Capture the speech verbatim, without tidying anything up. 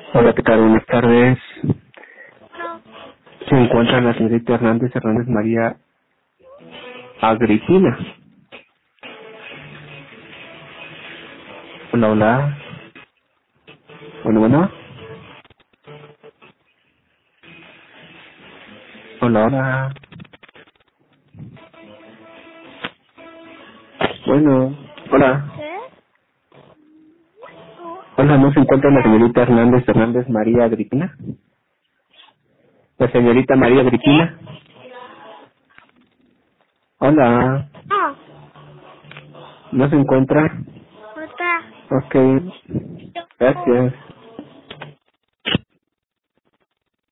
Hola, ¿qué tal? Buenas tardes. No. Se encuentra la señorita Hernández Hernández María Agripina. Hola, hola. Bueno, bueno. Hola, hola. Bueno. Hola. ¿Qué? Uh, Hola, ¿no se encuentra la hola. señorita Hernández Hernández María Agripina? La señorita María ¿Qué? Agripina. Hola. No. ¿No se encuentra? No está. Ok. Gracias.